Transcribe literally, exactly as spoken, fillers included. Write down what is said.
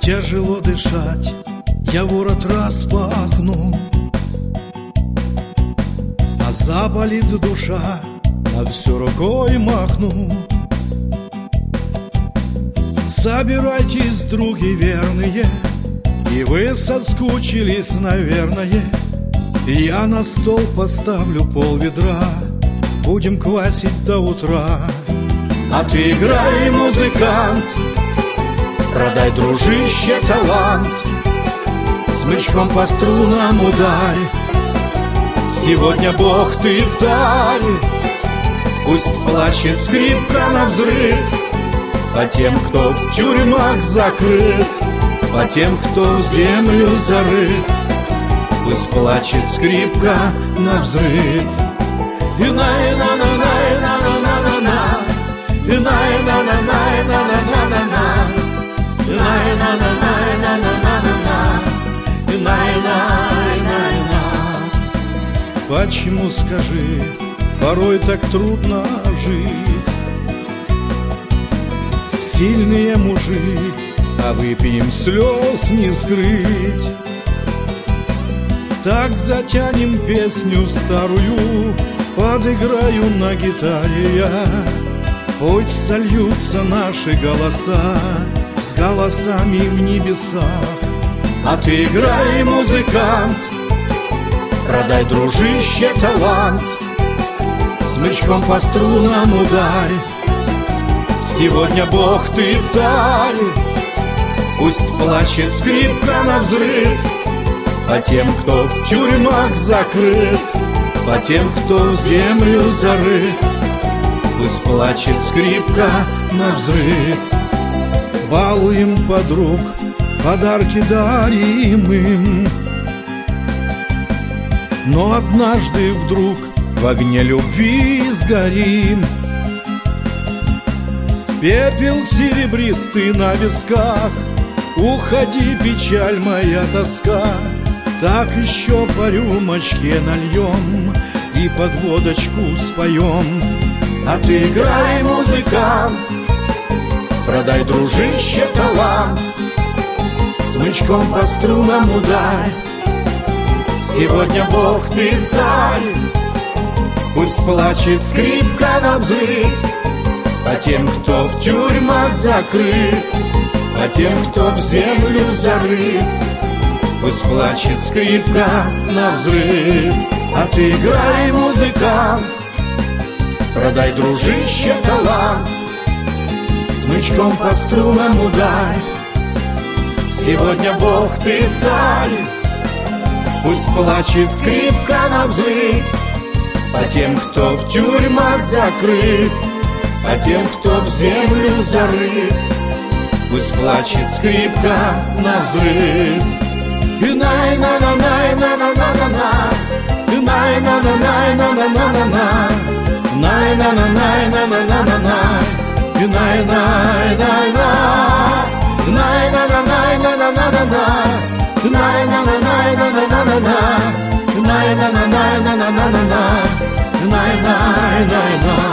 Тяжело дышать, я ворот распахну, а заболит душа, на все рукой махну. Собирайтесь, други верные, и вы соскучились, наверное. Я на стол поставлю пол ведра, будем квасить до утра. А ты играй, музыкант, продай, дружище, талант, смычком по струнам ударь. Сегодня Бог ты царь, пусть плачет скрипка навзрыд по тем, кто в тюрьмах закрыт, по тем, кто в землю зарыт. Пусть плачет скрипка навзрыд. И най на на най на на на на на, и най на на най на на на на на, и най на на най на на на на на, и най най най на. Почему, скажи, порой так трудно жить? Сильные мужи, а выпьем, слез не скрыть. Так затянем песню старую, подыграю на гитаре я. Пусть сольются наши голоса с голосами в небесах. А ты играй, музыкант, продай, дружище, талант, смычком по струнам ударь. Сегодня Бог ты царь, пусть плачет скрипка навзрыд по тем, кто в тюрьмах закрыт, по тем, кто в землю зарыт. Пусть плачет скрипка навзрыд. Балуем подруг, подарки дарим им, но однажды вдруг в огне любви сгорим. Пепел серебристый на висках, уходи, печаль моя, тоска. Так еще по рюмочке нальем и под водочку споем. А ты играй, музыкант, продай, дружище, талант, смычком по струнам ударь. Сегодня Бог ты царь, пусть плачет скрипка навзрыд по тем, кто в тюрьмах закрыт, по тем, кто в землю зарыт. Пусть плачет скрипка навзрыд. А ты играй, музыкант, продай, дружище, талант, смычком по струнам ударь. Сегодня Бог ты царь, пусть плачет скрипка навзрыд по тем, кто в тюрьмах закрыт, по тем, кто в землю зарыт. Пусть плачет скрипка навзрыд. И най на на най на на на на на, и най на на най на на на на на, най на на най на на на на на, и най най най на, най на на най на на на на на, най на на най на на на на на, най на на най на на на на на, най най най на.